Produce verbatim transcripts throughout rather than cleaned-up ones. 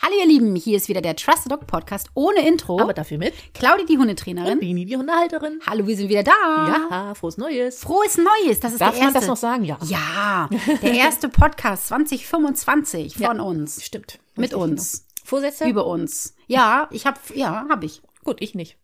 Hallo ihr Lieben, hier ist wieder der Trusted Dog Podcast ohne Intro. Aber dafür mit Claudi, die Hundetrainerin. Und Bini, die Hundehalterin. Hallo, wir sind wieder da. Ja, frohes Neues. Frohes Neues, das ist Darf der erste. man das noch sagen? Ja. Ja, der erste Podcast zwanzig fünfundzwanzig von Ja, uns. Stimmt. Mit Richtig, uns. genau. Vorsätze? Über uns. Ja, ich habe, ja, habe ich. Gut, ich nicht.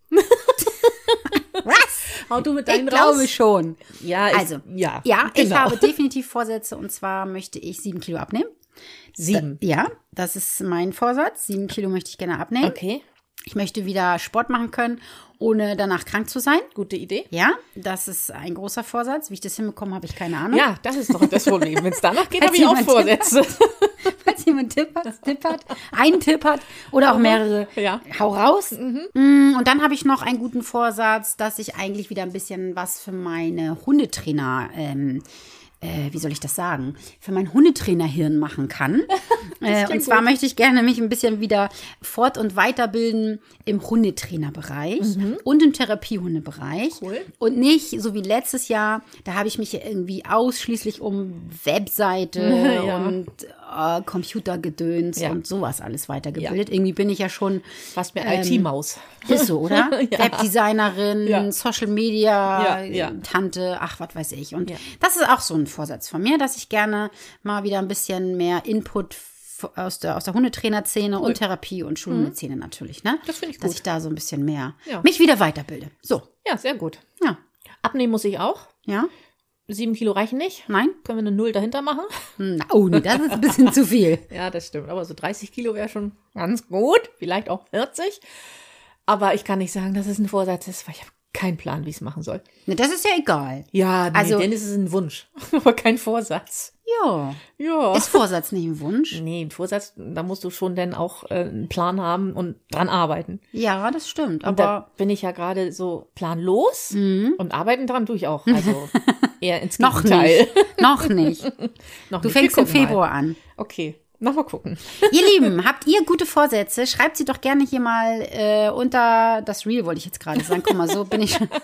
Was? Hau du mit Ich deinen glaube raus. schon. Ja, ich, Also, ja, ja, ich genau. habe definitiv Vorsätze und zwar möchte ich sieben Kilo abnehmen. Sieben. Ja, das ist mein Vorsatz. Sieben Kilo möchte ich gerne abnehmen. Okay, Ich möchte wieder Sport machen können, ohne danach krank zu sein. gute Idee. Ja, das ist ein großer Vorsatz. Wie ich das hinbekomme, habe ich keine Ahnung. Ja, das ist doch das Problem. Wenn es danach geht, Falls habe ich auch jemand Vorsätze. Falls jemand Tipp hat, Tipp hat, einen Tipp hat oder auch mehrere, Ja. hau raus. Mhm. Und dann habe ich noch einen guten Vorsatz, dass ich eigentlich wieder ein bisschen was für meine Hundetrainer, ähm, äh, wie soll ich das sagen, für mein Hundetrainerhirn machen kann. äh, und klingt zwar gut. möchte ich gerne mich ein bisschen wieder fort- und weiterbilden im Hundetrainerbereich und im Therapiehundebereich. Cool. Und nicht so wie letztes Jahr, da habe ich mich ja irgendwie ausschließlich um Webseite Ja. und äh, Computergedöns Ja. und sowas alles weitergebildet. Irgendwie bin ich ja schon, Was mir I T-Maus. ist so, oder? Ja. Webdesignerin, Ja. Social Media, Ja, ja. Tante, ach, was weiß ich. Und Ja. das ist auch so ein Vorsatz von mir, dass ich gerne mal wieder ein bisschen mehr Input f- aus der, aus der Hundetrainerszene und Therapie- und Schulhundeszene natürlich, ne? Das finde ich Dass gut. ich da so ein bisschen mehr Ja. mich wieder weiterbilde. So, Ja, sehr gut. ja. Abnehmen muss ich auch. Ja? Sieben Kilo reichen nicht. Nein? Können wir eine Null dahinter machen? Na, oh, nee, das ist ein bisschen zu viel. Ja, das stimmt. Aber so dreißig Kilo wäre schon ganz gut. Vielleicht auch vierzig. Aber ich kann nicht sagen, dass es ein Vorsatz ist, weil ich habe keinen Plan, wie ich es machen soll. Ne, das ist ja egal. Ja, nee, Also- denn es ist ein Wunsch, aber kein Vorsatz. Ja. Ja. Ist Vorsatz nicht ein Wunsch? Nee, ein Vorsatz, da musst du schon dann auch äh, einen Plan haben und dran arbeiten. Ja, das stimmt. Und da Aber bin ich ja gerade so planlos und arbeiten dran tue ich auch. Also eher ins noch Gegenteil. nicht. Noch nicht. Noch Du nicht. Wir fängst im gucken mal. Februar an. Okay, noch mal gucken. Ihr Lieben, habt ihr gute Vorsätze? Schreibt sie doch gerne hier mal äh, unter das Reel, wollte ich jetzt gerade sagen. Guck mal, so bin ich schon.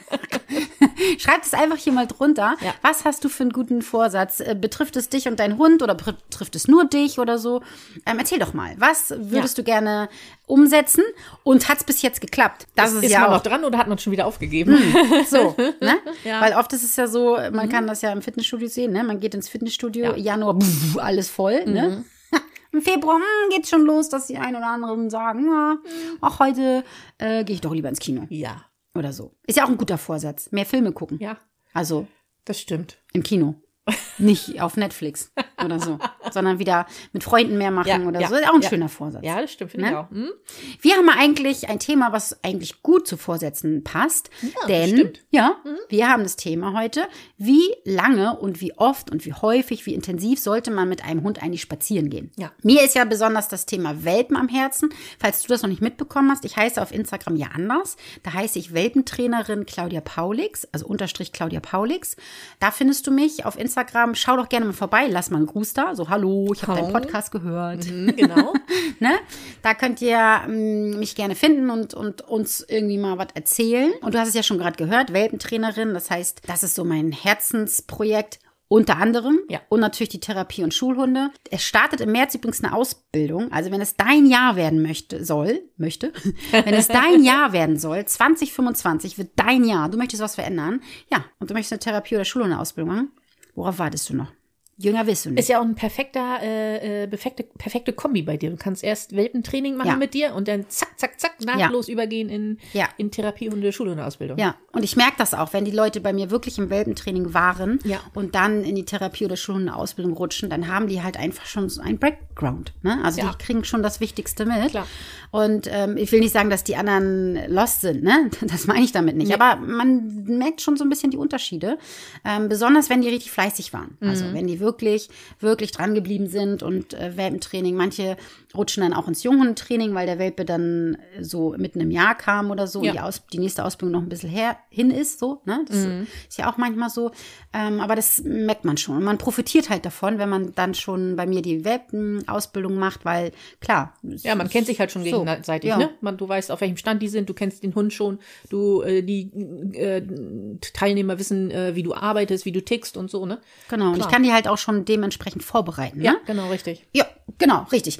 Schreibt es einfach hier mal drunter. Ja. Was hast du für einen guten Vorsatz? Äh, betrifft es dich und deinen Hund oder betrifft es nur dich oder so? Ähm, erzähl doch mal. Was würdest du gerne umsetzen? Und hat es bis jetzt geklappt? Das ist, Ist ja man auch noch dran oder hat man schon wieder aufgegeben? so, ne? Ja. Weil oft ist es ja so, man kann das ja im Fitnessstudio sehen, ne? Man geht ins Fitnessstudio, Ja. Januar, pff, alles voll, ne? Im Februar hm, geht's schon los, dass die ein oder anderen sagen, ja, auch heute äh, gehe ich doch lieber ins Kino Ja, oder so. Ist ja auch ein guter Vorsatz. Mehr Filme gucken. ja, Also das stimmt. im Kino. Nicht auf Netflix oder so, sondern wieder mit Freunden mehr machen Ja, oder ja, so. Ist auch ein ja. schöner Vorsatz. Ja, das stimmt, finde Ne? ich auch. Hm? Wir haben eigentlich ein Thema, was eigentlich gut zu Vorsätzen passt. Ja, denn, stimmt. ja, wir haben das Thema heute, wie lange und wie oft und wie häufig, wie intensiv sollte man mit einem Hund eigentlich spazieren gehen. Ja. Mir ist ja besonders das Thema Welpen am Herzen. Falls du das noch nicht mitbekommen hast, ich heiße auf Instagram ja anders. Da heiße ich Welpentrainerin Claudia Paulix, also Unterstrich Claudia Paulix. Da findest du mich auf Instagram. Schau doch gerne mal vorbei, lass mal einen Gruß da. So, hallo, ich habe deinen Hallo. Podcast gehört. Hm, genau. Ne? Da könnt ihr ähm, mich gerne finden und, und uns irgendwie mal was erzählen. Und du hast es ja schon gerade gehört, Welpentrainerin. Das heißt, das ist so mein Herzensprojekt. Unter anderem. Ja. Und natürlich die Therapie- und Schulhunde. Es startet im März übrigens eine Ausbildung. Also wenn es dein Jahr werden möchte, soll, möchte, wenn es dein Jahr werden soll, zwanzig fünfundzwanzig wird dein Jahr. Du möchtest was verändern. Ja, und du möchtest eine Therapie- oder Schulhundeausbildung machen. Worauf wartest du noch? Jünger bist du nicht. Ist ja auch ein perfekter, äh, äh, perfekte, perfekte Kombi bei dir. Du kannst erst Welpentraining machen Ja. mit dir und dann zack, zack, zack, nahtlos übergehen in, Ja. in Therapiehunde, Schulhundeausbildung. Ja, und ich merke das auch, wenn die Leute bei mir wirklich im Welpentraining waren Ja. und dann in die Therapie- oder Schulhundeausbildung rutschen, dann haben die halt einfach schon so ein Background. Ne? Also Ja. die kriegen schon das Wichtigste mit. Klar. Und ähm, ich will nicht sagen, dass die anderen lost sind, ne? Das meine ich damit nicht. Nee. Aber man merkt schon so ein bisschen die Unterschiede. Ähm, besonders, wenn die richtig fleißig waren. Also Mhm. wenn die wirklich, wirklich dran geblieben sind und äh, Welpentraining. Manche rutschen dann auch ins Junghundetraining, weil der Welpe dann so mitten im Jahr kam oder so Ja. und die, Aus die nächste Ausbildung noch ein bisschen her hin ist. So, ne? Das Mhm. ist ja auch manchmal so. Ähm, aber das merkt man schon. Und man profitiert halt davon, wenn man dann schon bei mir die Welpenausbildung macht, weil klar. Ja, man kennt sich halt schon so, gegenseitig, ja. ne? Man, du weißt, auf welchem Stand die sind, du kennst den Hund schon, du, äh, die äh, Teilnehmer wissen, äh, wie du arbeitest, wie du tickst und so, ne? Genau, und Klar. ich kann die halt auch schon dementsprechend vorbereiten. Ne? Ja, genau, richtig. Ja, genau, richtig. Und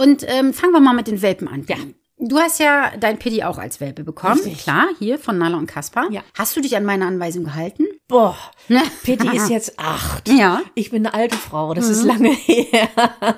Und ähm, fangen wir mal mit den Welpen an. Ja. Du hast ja dein Pitti auch als Welpe bekommen. Richtig. Klar, hier von Nala und Kaspar. Ja. Hast du dich an meine Anweisung gehalten? Boah, Pitti ist jetzt acht. Ja. Ich bin eine alte Frau, das mhm. ist lange her.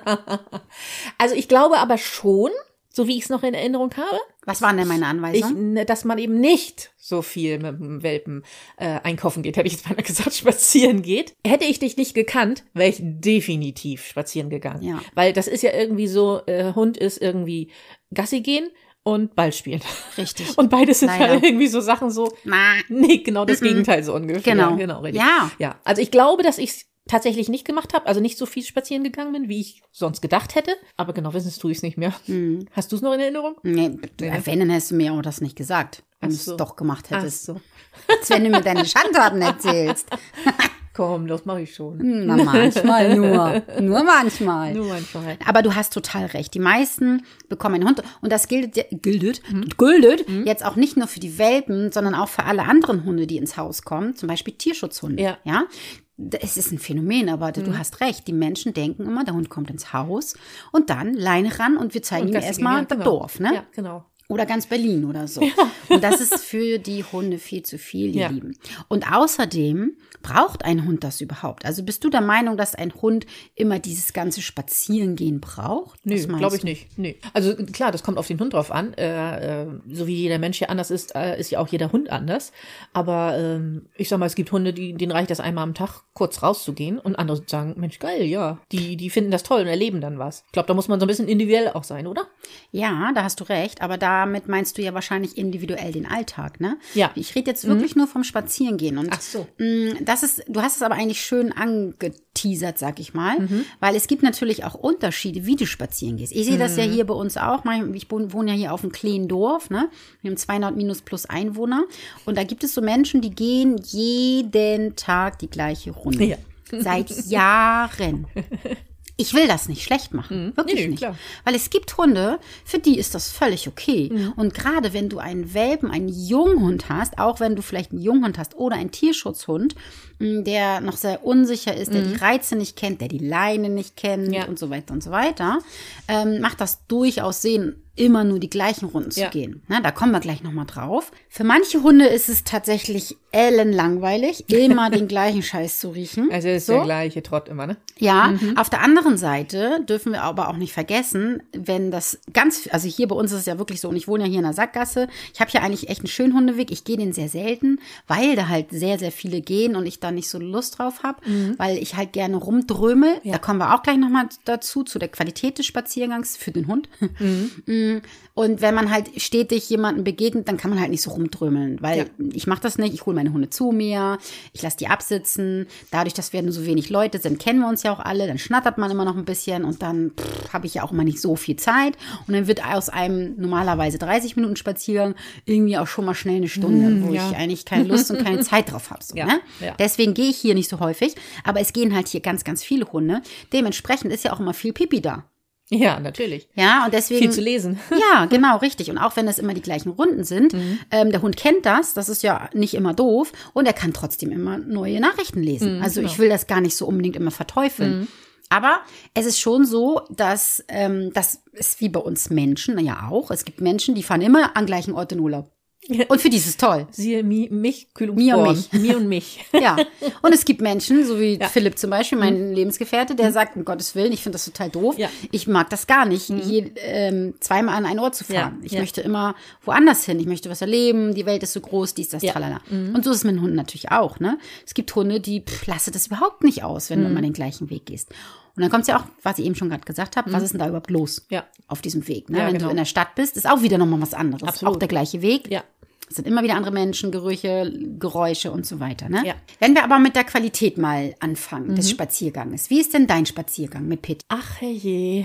Also ich glaube aber schon, so wie ich es noch in Erinnerung habe. Was waren denn meine Anweisungen? Ich, dass man eben nicht so viel mit dem Welpen äh, einkaufen geht, hätte ich jetzt beinahe gesagt, spazieren geht. Hätte ich dich nicht gekannt, wäre ich definitiv spazieren gegangen. Ja. Weil das ist ja irgendwie so, äh, Hund ist irgendwie Gassi gehen und Ball spielen. Richtig. Und beides sind Leider. ja irgendwie so Sachen so, Na. nee, genau das Mm-mm. Gegenteil so ungefähr. Genau. genau richtig. Ja. Ja, also ich glaube, dass ich es tatsächlich nicht gemacht habe, also nicht so viel spazieren gegangen bin, wie ich sonst gedacht hätte. Aber genau, wissen tue ich es nicht mehr. Mhm. Hast du es noch in Erinnerung? Nee, nee. Wenn, dann hast du mir auch das nicht gesagt, wenn du es so. doch gemacht hättest. Ach so. Als wenn du mir deine Schandtaten erzählst. Komm, das mache ich schon. Na, manchmal nur. Nur manchmal. Nur manchmal. Aber du hast total recht. Die meisten bekommen einen Hund. Und das gilt, gilt, mhm. gilt mhm. jetzt auch nicht nur für die Welpen, sondern auch für alle anderen Hunde, die ins Haus kommen. Zum Beispiel Tierschutzhunde. Ja. ja? Es ist ein Phänomen, aber du mhm. hast recht. Die Menschen denken immer, der Hund kommt ins Haus und dann Leine ran und wir zeigen Und ihm das erstmal ja, das genau. Dorf. Ne? Ja, genau. Oder ganz Berlin oder so. Ja. Und das ist für die Hunde viel zu viel, ihr Ja. Lieben. Und außerdem braucht ein Hund das überhaupt? Also bist du der Meinung, dass ein Hund immer dieses ganze Spazierengehen braucht? Nö, Was meinst glaube ich du? nicht. Nö. Also klar, das kommt auf den Hund drauf an. Äh, äh, so wie jeder Mensch hier anders ist, äh, ist ja auch jeder Hund anders. Aber ähm, ich sag mal, es gibt Hunde, die, denen reicht das einmal am Tag, kurz rauszugehen. Und andere sagen, Mensch, geil, ja. Die, die finden das toll und erleben dann was. Ich glaube, da muss man so ein bisschen individuell auch sein, oder? Ja, da hast du recht. Aber damit meinst du ja wahrscheinlich individuell den Alltag, ne? Ja. Ich rede jetzt wirklich nur vom Spazierengehen. Und Ach so. mh, das ist, du hast es aber eigentlich schön angeteasert, sag ich mal. Mhm. Weil es gibt natürlich auch Unterschiede, wie du spazieren gehst. Ich sehe das ja hier bei uns auch. Ich wohne ja hier auf einem kleinen Dorf, ne? Wir haben zweihundert minus plus Einwohner. Und da gibt es so Menschen, die gehen jeden Tag die gleiche Runde. Ja. Seit Jahren. Ich will das nicht schlecht machen, Mhm. wirklich Nee, nicht. klar. Weil es gibt Hunde, für die ist das völlig okay. Mhm. Und gerade wenn du einen Welpen, einen Junghund hast, auch wenn du vielleicht einen Junghund hast oder einen Tierschutzhund, mh, der noch sehr unsicher ist, der die Reize nicht kennt, der die Leine nicht kennt Ja. und so weiter und so weiter, ähm, macht das durchaus Sinn, immer nur die gleichen Runden zu Ja. gehen. Na, da kommen wir gleich nochmal drauf. Für manche Hunde ist es tatsächlich ellenlangweilig, immer den gleichen Scheiß zu riechen. Also ist So. der gleiche Trott immer, ne? Ja, auf der anderen Seite dürfen wir aber auch nicht vergessen, wenn das ganz, also hier bei uns ist es ja wirklich so, und ich wohne ja hier in der Sackgasse, ich habe hier eigentlich echt einen schönen Hundeweg, ich gehe den sehr selten, weil da halt sehr, sehr viele gehen und ich da nicht so Lust drauf habe, weil ich halt gerne rumdrömel. Ja. Da kommen wir auch gleich nochmal dazu, zu der Qualität des Spaziergangs für den Hund. Und wenn man halt stetig jemandem begegnet, dann kann man halt nicht so rumdrömeln, weil Ja. ich mache das nicht, ich hole meine Hunde zu mir, ich lasse die absitzen, dadurch, dass wir nur so wenig Leute sind, kennen wir uns ja auch alle, dann schnattert man immer noch ein bisschen und dann habe ich ja auch immer nicht so viel Zeit und dann wird aus einem normalerweise dreißig Minuten Spaziergang irgendwie auch schon mal schnell eine Stunde, wo ja. ich eigentlich keine Lust und keine Zeit drauf habe. So, Ja, ne? ja. Deswegen gehe ich hier nicht so häufig, aber es gehen halt hier ganz, ganz viele Hunde. Dementsprechend ist ja auch immer viel Pipi da. Ja, natürlich. Ja, und deswegen. Viel zu lesen. Ja, genau, richtig. Und auch wenn es immer die gleichen Runden sind, Mhm. ähm, der Hund kennt das, das ist ja nicht immer doof und er kann trotzdem immer neue Nachrichten lesen. Mhm, also genau. ich will das gar nicht so unbedingt immer verteufeln. Mhm. Aber es ist schon so, dass ähm, das ist wie bei uns Menschen ja auch. Es gibt Menschen, die fahren immer an gleichen Ort in Urlaub. Und für die ist es toll. Siehe mi, mich, Mir und Kühlungsborn. mich. Mir und mich. Ja, und es gibt Menschen, so wie Ja. Philipp zum Beispiel, mein Lebensgefährte, der sagt, um Gottes Willen, ich finde das total doof. Ja. Ich mag das gar nicht, je, ähm, zweimal an einen Ort zu fahren. Ja. Ich Ja. möchte immer woanders hin. Ich möchte was erleben. Die Welt ist so groß, dies, das, Ja. tralala. Und so ist es mit den Hunden natürlich auch. Ne? Es gibt Hunde, die pff, lasse das überhaupt nicht aus, wenn du immer den gleichen Weg gehst. Und dann kommt es ja auch, was ich eben schon gerade gesagt habe, was ist denn da überhaupt los Ja. auf diesem Weg? Ne? Ja, wenn genau. du in der Stadt bist, ist auch wieder nochmal was anderes. Absolut. Auch der gleiche Weg. Ja. Es sind immer wieder andere Menschen, Gerüche, Geräusche und so weiter. Ne? Ja. Wenn wir aber mit der Qualität mal anfangen, des Spazierganges. Wie ist denn dein Spaziergang mit Pitt? Ach herrje.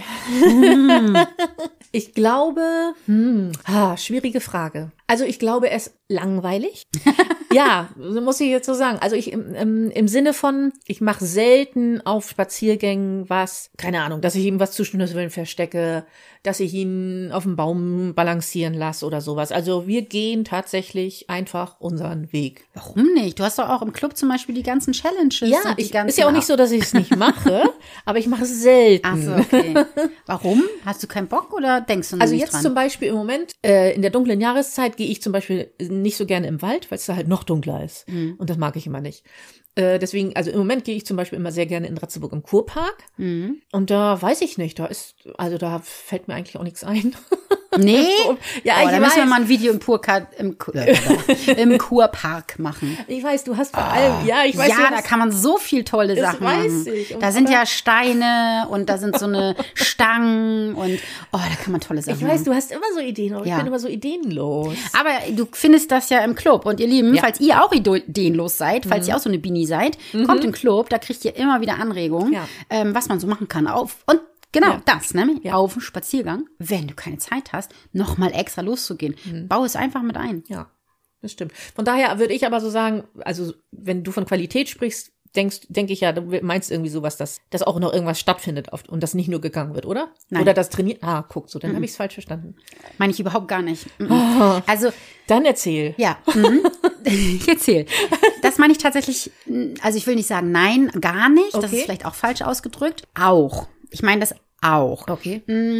Ich glaube, hm, ah, schwierige Frage. Also ich glaube, er ist langweilig. Ja, so muss ich jetzt so sagen. Also ich im, im, im Sinne von, ich mache selten auf Spaziergängen was, keine Ahnung, dass ich ihm was zu Schnüffeln verstecke, dass ich ihn auf dem Baum balancieren lasse oder sowas. Also wir gehen tatsächlich einfach unseren Weg. Warum nicht? Du hast doch auch im Club zum Beispiel die ganzen Challenges. Ja, und die ich, ganzen ist ja auch nicht so, dass ich es nicht mache, aber ich mache es selten. Ach so, okay. Warum? Hast du keinen Bock oder denkst du noch Also nicht jetzt dran? zum Beispiel im Moment, äh, in der dunklen Jahreszeit gehe ich zum Beispiel nicht so gerne im Wald, weil es da halt noch dunkler ist. Mhm. Und das mag ich immer nicht. Äh, deswegen, also im Moment gehe ich zum Beispiel immer sehr gerne in Ratzeburg im Kurpark. Mhm. Und da weiß ich nicht, da ist, also da fällt mir eigentlich auch nichts ein. Nee? Ja, oh, ich da müssen wir weiß. mal ein Video im, Kurka, im, Kur, äh, im Kurpark machen. Ich weiß, du hast vor allem, ja, ich weiß. Ja, du da hast, kann man so viel tolle Das Sachen weiß machen. ich. Und Da sind aber- ja Steine und da sind so eine Stangen und oh, da kann man tolle Sachen ich weiß, machen. du hast immer so Ideen, aber Ja. ich bin immer so ideenlos. Aber du findest das ja im Club. Und ihr Lieben, Ja. falls ihr auch ideenlos seid, falls ihr auch so eine Bini seid, kommt im Club, da kriegt ihr immer wieder Anregungen, Ja. ähm, was man so machen kann. Auf und genau Ja. das, ne? Ja. Auf dem Spaziergang, wenn du keine Zeit hast, nochmal extra loszugehen. Bau es einfach mit ein. Ja, das stimmt. Von daher würde ich aber so sagen, also wenn du von Qualität sprichst, denkst, denke ich ja, du meinst irgendwie sowas, dass, dass auch noch irgendwas stattfindet oft und das nicht nur gegangen wird, oder? Nein. Oder das trainiert. Ah, guck, so, dann habe ich es falsch verstanden. Meine ich überhaupt gar nicht. Mhm. Also, Dann erzähl. ja, mhm. ich erzähl. Das meine ich tatsächlich, also ich will nicht sagen nein, gar nicht. Das Okay. ist vielleicht auch falsch ausgedrückt. Auch. Ich meine das auch. Okay.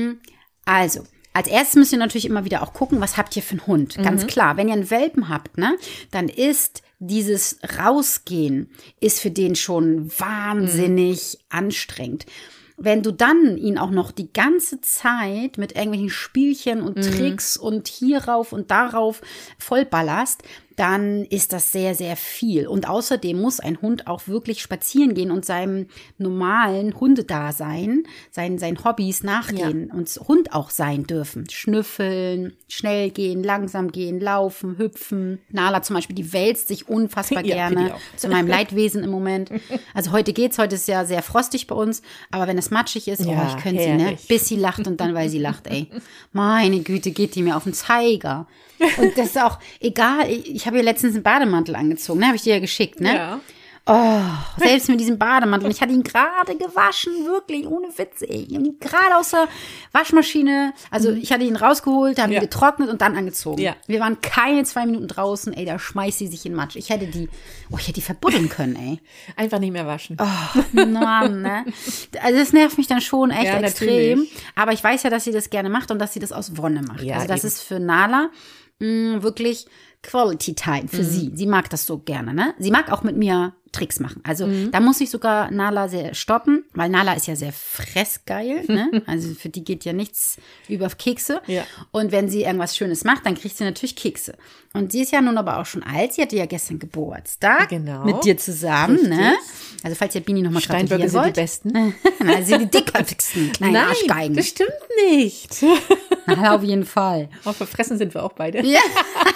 Also, als erstes müsst ihr natürlich immer wieder auch gucken, was habt ihr für einen Hund. Ganz klar, wenn ihr einen Welpen habt, ne, dann ist dieses Rausgehen, ist für den schon wahnsinnig anstrengend. Wenn du dann ihn auch noch die ganze Zeit mit irgendwelchen Spielchen und Tricks und hierauf und darauf vollballerst, dann ist das sehr, sehr viel. Und außerdem muss ein Hund auch wirklich spazieren gehen und seinem normalen Hundedasein, seinen, seinen Hobbys nachgehen und Hund auch sein dürfen. Schnüffeln, schnell gehen, langsam gehen, laufen, hüpfen. Nala zum Beispiel, die wälzt sich unfassbar Ja, finde ich gerne. auch. Zu meinem Leidwesen im Moment. Also heute geht's, heute ist ja sehr frostig bei uns, aber wenn es matschig ist, Ja, oh, ich könnte sie, ne? herrlich. Bis sie lacht und dann, weil sie lacht, ey. Meine Güte, geht die mir auf den Zeiger. Und das ist auch egal, ich, ich habe ihr letztens einen Bademantel angezogen, ne? Habe ich dir ja geschickt, ne? Ja. Oh, selbst mit diesem Bademantel. Ich hatte ihn gerade gewaschen, wirklich, ohne Witz. Ey. Ich habe ihn gerade aus der Waschmaschine, also ich hatte ihn rausgeholt, habe Ja. ihn getrocknet und dann angezogen. Ja. Wir waren keine zwei Minuten draußen, ey, da schmeißt sie sich in Matsch. Ich hätte die, oh, ich hätte die verbuddeln können, ey. Einfach nicht mehr waschen. Oh, Mann, ne? Also das nervt mich dann schon echt Ja, extrem. natürlich. Aber ich weiß ja, dass sie das gerne macht und dass sie das aus Wonne macht. Ja, also das eben. ist für Nala mh, wirklich Quality Time für Mhm. sie. Sie mag das so gerne, ne? Sie mag auch mit mir Tricks machen. Also Mhm. da muss ich sogar Nala sehr stoppen, weil Nala ist ja sehr fressgeil, ne? Also für die geht ja nichts über Kekse. Ja. Und wenn sie irgendwas Schönes macht, dann kriegt sie natürlich Kekse. Und sie ist ja nun aber auch schon alt. Sie hatte ja gestern Geburtstag. Genau. Mit dir zusammen, Richtig. ne? Also falls ihr Bini nochmal Steinböcke gratulieren sind die wollt. besten. Na, sie sind die dickköpfigsten kleinen Arschgeigen. das stimmt nicht. Na, auf jeden Fall. Auch verfressen sind wir auch beide. Ja.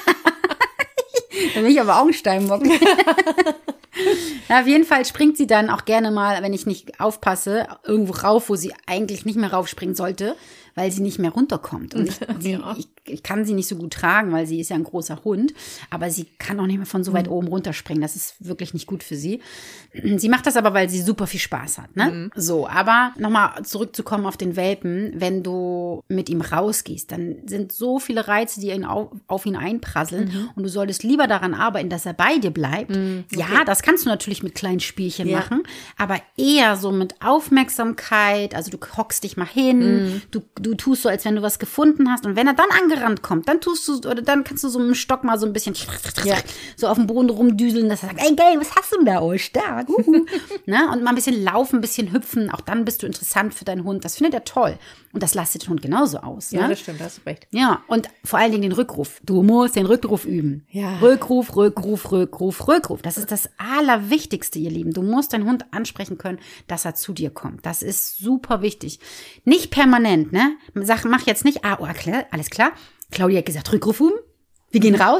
Da bin ich aber auch ein Steinbock. Na, auf jeden Fall springt sie dann auch gerne mal, wenn ich nicht aufpasse, irgendwo rauf, wo sie eigentlich nicht mehr raufspringen sollte, weil sie nicht mehr runterkommt. Und ich, sie, Ja. ich, ich kann sie nicht so gut tragen, weil sie ist ja ein großer Hund, aber sie kann auch nicht mehr von so weit Mhm. oben runterspringen. Das ist wirklich nicht gut für sie. Sie macht das aber, weil sie super viel Spaß hat. Ne? Mhm. So, aber nochmal zurückzukommen auf den Welpen, wenn du mit ihm rausgehst, dann sind so viele Reize, die ihn auf, auf ihn einprasseln Mhm. und du solltest lieber daran arbeiten, dass er bei dir bleibt. Ja, das kannst du natürlich mit kleinen Spielchen Ja. machen, aber eher so mit Aufmerksamkeit, also du hockst dich mal hin, du, du tust so, als wenn du was gefunden hast und wenn er dann angerannt kommt, dann tust du, oder dann kannst du so mit dem Stock mal so ein bisschen so auf dem Boden rumdüseln, dass er sagt, ey, geil, was hast du denn da? Oh, stark. Uhu. Ne? Und mal ein bisschen laufen, ein bisschen hüpfen, auch dann bist du interessant für deinen Hund. Das findet er toll. Und das lasst den Hund genauso aus. Ja, ne? das stimmt, da hast du recht. Ja, und vor allen Dingen den Rückruf. Du musst den Rückruf üben. Ja. Rückruf, Rückruf, Rückruf, Rückruf. Das ist das Allerwichtigste, ihr Lieben. Du musst deinen Hund ansprechen können, dass er zu dir kommt. Das ist super wichtig. Nicht permanent, ne? Sag, mach jetzt nicht, ah, oh, klar, alles klar. Claudia hat gesagt, Rückruf üben. Wir gehen raus.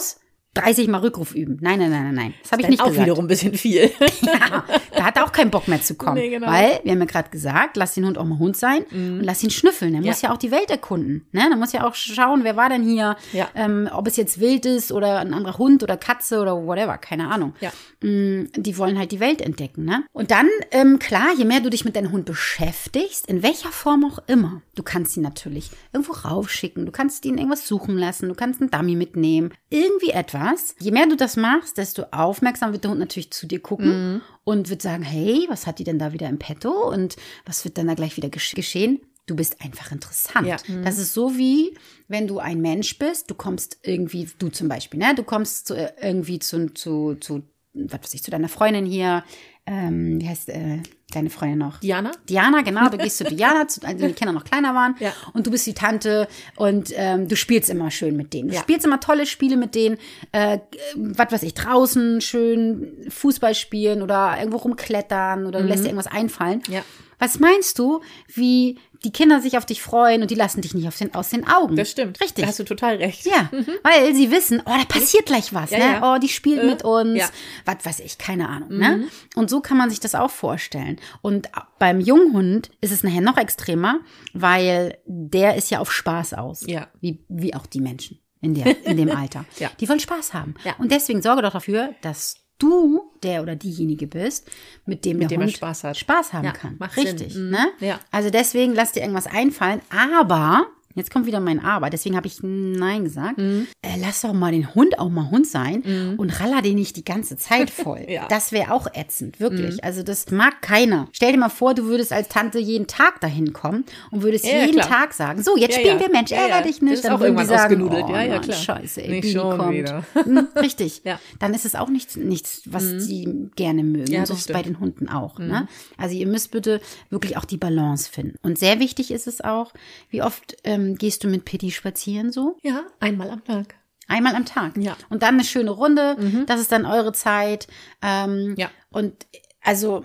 dreißig Mal Rückruf üben. Nein, nein, nein, nein, nein. Das habe ich Dann nicht auch gesagt. wiederum ein bisschen viel. Ja, da hat er auch keinen Bock mehr zu kommen. Nee, genau. Weil, wir haben ja gerade gesagt, lass den Hund auch mal Hund sein und lass ihn schnüffeln. Er Ja. muss ja auch die Welt erkunden. Ne? Er muss ja auch schauen, wer war denn hier, Ja. ähm, ob es jetzt wild ist oder ein anderer Hund oder Katze oder whatever, keine Ahnung. Ja. Mm, Die wollen halt die Welt entdecken. Ne? Und dann, ähm, klar, je mehr du dich mit deinem Hund beschäftigst, in welcher Form auch immer, du kannst ihn natürlich irgendwo raufschicken, du kannst ihn irgendwas suchen lassen, du kannst einen Dummy mitnehmen, irgendwie etwas. Je mehr du das machst, desto aufmerksam wird der Hund natürlich zu dir gucken mhm. und wird sagen, hey, was hat die denn da wieder im Petto und was wird dann da gleich wieder gesch- geschehen? Du bist einfach interessant. Ja. Mhm. Das ist so wie, wenn du ein Mensch bist, du kommst irgendwie, du zum Beispiel, ne, du kommst zu, irgendwie zu, zu, zu, was weiß ich, zu deiner Freundin hier, ähm, wie heißt äh, deine Freundin noch? Diana? Diana, genau. Du gehst zu Diana, zu, als die Kinder noch kleiner waren. Ja. Und du bist die Tante und ähm, du spielst immer schön mit denen. Du Ja. spielst immer tolle Spiele mit denen. Äh, was weiß ich, draußen schön Fußball spielen oder irgendwo rumklettern oder du lässt dir irgendwas einfallen. Ja. Was meinst du, wie die Kinder sich auf dich freuen und die lassen dich nicht auf den, aus den Augen? Das stimmt. Richtig. Da hast du total recht. Ja, weil sie wissen, oh, da passiert gleich was, Ja, ne? ja. Oh, die spielt Äh, mit uns, ja. was weiß ich, keine Ahnung, ne? Und so kann man sich das auch vorstellen. Und beim Junghund ist es nachher noch extremer, weil der ist ja auf Spaß aus. Ja. Wie, wie auch die Menschen in, der, in dem Alter. Ja. Die wollen Spaß haben. Ja. Und deswegen sorge doch dafür, dass du der oder diejenige bist, mit dem der dem er Hund Spaß hat. Spaß haben Ja, kann. macht Richtig, Sinn. Mhm. ne? Ja. Also deswegen lass dir irgendwas einfallen, aber jetzt kommt wieder mein Aber, deswegen habe ich Nein gesagt. Mhm. Äh, lass doch mal den Hund auch mal Hund sein Mhm. und raller den nicht die ganze Zeit voll. Ja. Das wäre auch ätzend, wirklich. Also das mag keiner. Stell dir mal vor, du würdest als Tante jeden Tag dahin kommen und würdest Ja, ja, jeden klar. Tag sagen, so, jetzt Ja, spielen ja. wir, Mensch, Ja, ärger ja. dich Das nicht. ist Dann auch würden die irgendwann sagen, ausgenudelt. oh, Ja, ja, Mann, klar. scheiße, ey, Nicht Bibi schon kommt. wieder. Hm, Richtig. Ja. Dann ist es auch nichts, nichts was sie gerne mögen. Ja, und so das ist es bei stimmt. den Hunden auch. Ne? Also ihr müsst bitte wirklich auch die Balance finden. Und sehr wichtig ist es auch, wie oft ähm, gehst du mit Pitti spazieren so? Ja, einmal am Tag. Einmal am Tag. Ja. Und dann eine schöne Runde. Das ist dann eure Zeit. Ähm, Ja. Und also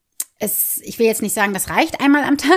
es, ich will jetzt nicht sagen, das reicht einmal am Tag.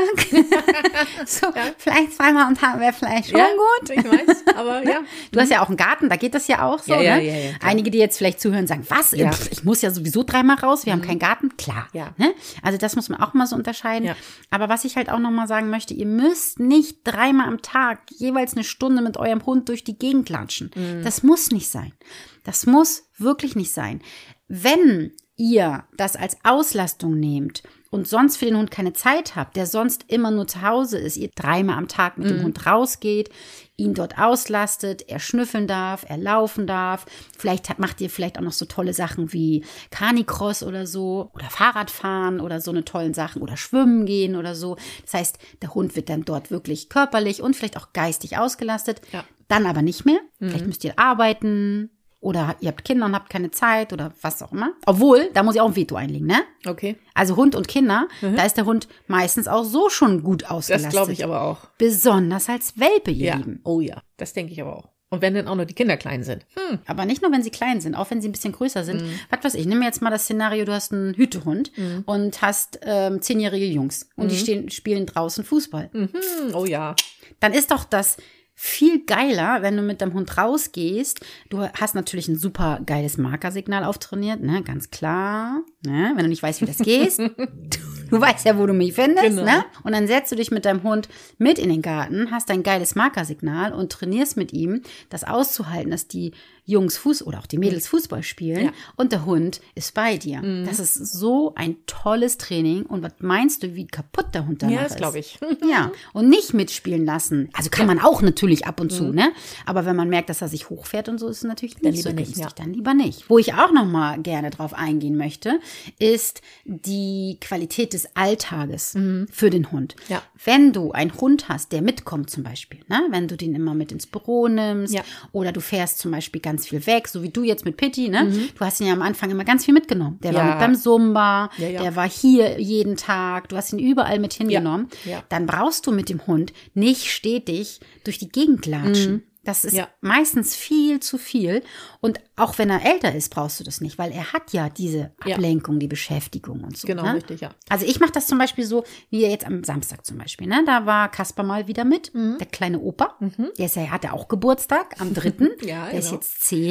so, vielleicht zweimal am Tag wäre vielleicht schon ja, gut. Ich weiß, aber ja. Du hast ja auch einen Garten, da geht das ja auch so. Ja, ja, ne? ja, ja, klar. Einige, die jetzt vielleicht zuhören, sagen, was? Ja. Pff, ich muss ja sowieso dreimal raus, wir haben keinen Garten. Klar. Ja. Ne? Also das muss man auch mal so unterscheiden. Ja. Aber was ich halt auch nochmal sagen möchte, ihr müsst nicht dreimal am Tag jeweils eine Stunde mit eurem Hund durch die Gegend latschen. Mhm. Das muss nicht sein. Das muss wirklich nicht sein. Wenn ihr das als Auslastung nehmt und sonst für den Hund keine Zeit habt, der sonst immer nur zu Hause ist, ihr dreimal am Tag mit dem Hund rausgeht, ihn dort auslastet, er schnüffeln darf, er laufen darf, vielleicht hat, macht ihr vielleicht auch noch so tolle Sachen wie Canicross oder so oder Fahrradfahren oder so eine tollen Sachen oder schwimmen gehen oder so. Das heißt, der Hund wird dann dort wirklich körperlich und vielleicht auch geistig ausgelastet, Ja. dann aber nicht mehr. Vielleicht müsst ihr arbeiten, oder ihr habt Kinder und habt keine Zeit oder was auch immer. Obwohl, da muss ich auch ein Veto einlegen, ne? Okay. Also Hund und Kinder, da ist der Hund meistens auch so schon gut ausgelastet. Das glaube ich aber auch. Besonders als Welpe, ihr Ja. Lieben. Oh ja, das denke ich aber auch. Und wenn dann auch noch die Kinder klein sind. Hm. Aber nicht nur, wenn sie klein sind, auch wenn sie ein bisschen größer sind. Mhm. Was weiß ich, nimm mir jetzt mal das Szenario, du hast einen Hütehund und hast ähm, zehnjährige Jungs und die stehen, spielen draußen Fußball. Mhm. Oh ja. Dann ist doch das viel geiler, wenn du mit deinem Hund rausgehst. Du hast natürlich ein super geiles Markersignal auftrainiert, ne, ganz klar. Ne? Wenn du nicht weißt, wie das geht, du, du weißt ja, wo du mich findest. Genau. Ne? Und dann setzt du dich mit deinem Hund mit in den Garten, hast ein geiles Markersignal und trainierst mit ihm, das auszuhalten, dass die Jungs Fuß oder auch die Mädels Fußball spielen Ja. und der Hund ist bei dir. Mhm. Das ist so ein tolles Training. Und was meinst du, wie kaputt der Hund danach Ja, das ist? glaube ich. Ja, und nicht mitspielen lassen. Also kann man auch natürlich ab und zu, ne? Aber wenn man merkt, dass er sich hochfährt und so, ist es natürlich nicht Dann so lieber nicht, günstig. ja. Dann lieber nicht. Wo ich auch noch mal gerne drauf eingehen möchte, ist die Qualität des Alltages für den Hund. Ja. Wenn du einen Hund hast, der mitkommt zum Beispiel, ne? Wenn du den immer mit ins Büro nimmst Ja. oder du fährst zum Beispiel ganz viel weg, so wie du jetzt mit Pitti, ne? Du hast ihn ja am Anfang immer ganz viel mitgenommen. Der war Ja. mit beim Zumba, Ja, ja. der war hier jeden Tag, du hast ihn überall mit hingenommen. Ja. Dann brauchst du mit dem Hund nicht stetig durch die Gegend latschen. Das ist Ja. meistens viel zu viel. Und auch wenn er älter ist, brauchst du das nicht, weil er hat ja diese Ja. Ablenkung, die Beschäftigung und so. Genau, ne? richtig, ja. Also ich mache das zum Beispiel so, wie jetzt am Samstag zum Beispiel. Ne? Da war Kasper mal wieder mit, der kleine Opa. Der ist ja, hat ja auch Geburtstag am dritten Ja, Der ist genau. jetzt zehn.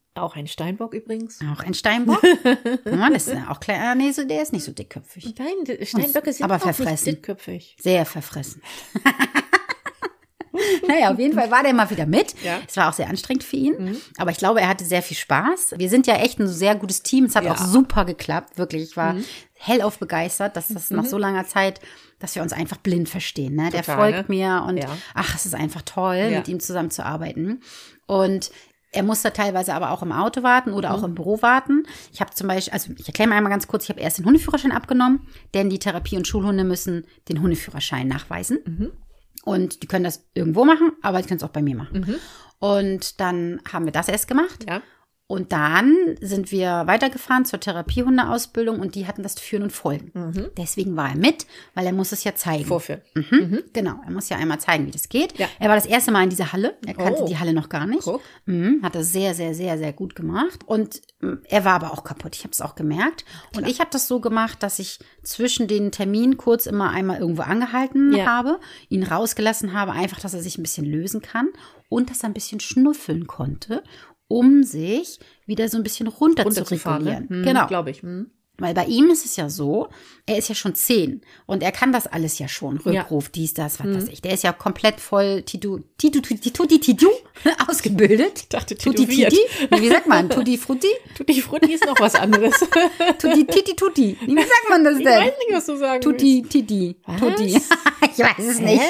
Auch ein Steinbock übrigens. Auch ein Steinbock. Ja, das ist auch klar. Nee, so, der ist nicht so dickköpfig. Nein, Steinböcke sind aber auch verfressen. nicht dickköpfig. Sehr verfressen. Naja, auf jeden Fall war der mal wieder mit. Ja. Es war auch sehr anstrengend für ihn. Mhm. Aber ich glaube, er hatte sehr viel Spaß. Wir sind ja echt ein sehr gutes Team. Es hat ja. auch super geklappt, wirklich. Ich war mhm. hellauf begeistert, dass das mhm. nach so langer Zeit, dass wir uns einfach blind verstehen. Ne? Der Total, folgt ne? mir und ja. ach, es ist einfach toll, ja. mit ihm zusammen zu arbeiten. Und er muss da teilweise aber auch im Auto warten oder mhm. auch im Büro warten. Ich habe zum Beispiel, also ich erkläre mal einmal ganz kurz, ich habe erst den Hundeführerschein abgenommen, denn die Therapie- und Schulhunde müssen den Hundeführerschein nachweisen. Mhm. Und die können das irgendwo machen, aber die können es auch bei mir machen. Mhm. Und dann haben wir das erst gemacht. Ja. Und dann sind wir weitergefahren zur Therapiehundeausbildung und die hatten das Führen und Folgen. Mhm. Deswegen war er mit, weil er muss es ja zeigen. Vorführen. Mhm. Mhm. Genau, er muss ja einmal zeigen, wie das geht. Ja. Er war das erste Mal in dieser Halle. Er kannte oh. die Halle noch gar nicht. Mhm. Hat das sehr, sehr, sehr, sehr gut gemacht. Und er war aber auch kaputt. Ich habe es auch gemerkt. Klar. Und ich habe das so gemacht, dass ich zwischen den Terminen kurz immer einmal irgendwo angehalten ja. habe, ihn rausgelassen habe, einfach, dass er sich ein bisschen lösen kann und dass er ein bisschen schnuffeln konnte, um sich wieder so ein bisschen runter, runter zu regulieren. Ne? Hm, genau. Glaube ich. Hm. Weil bei ihm ist es ja so, er ist ja schon zehn und er kann das alles ja schon. Rückruf, ja. dies, das, was hm. weiß ich. Der ist ja komplett voll Titu, Titu, Titu, Tutti, Titu ausgebildet. Ich dachte, Tutti, Titi. Wie sagt man? Tutti, Frutti? Tutti, Frutti ist noch was anderes. Tutti, Titi, Tutti. Wie sagt man das denn? Ich weiß nicht, was du sagen Tutti, Titi, Tutti. Ich weiß es nicht.